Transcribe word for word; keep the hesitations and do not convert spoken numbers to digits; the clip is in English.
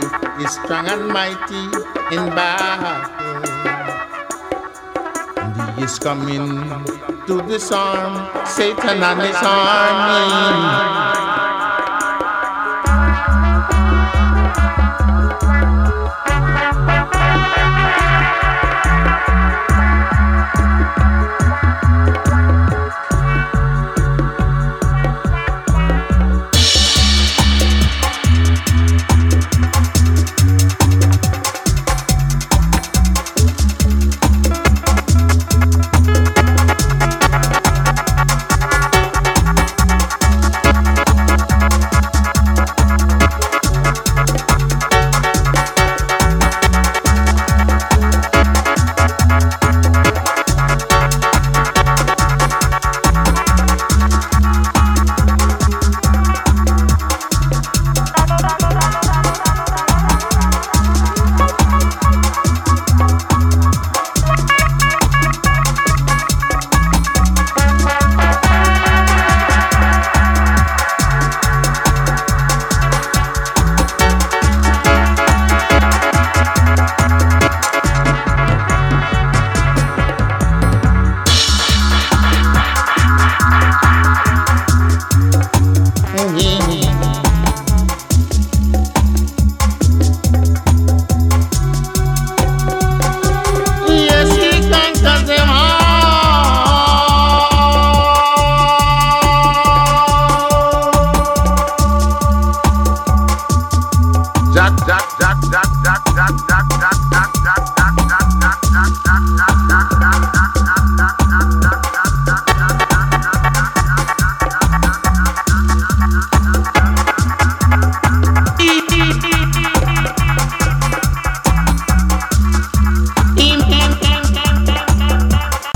is strong and mighty in battle. And he is coming to disarm Satan and his army. Jack, Jack, Jack, Jack, Jack, Jack, Jack, Jack.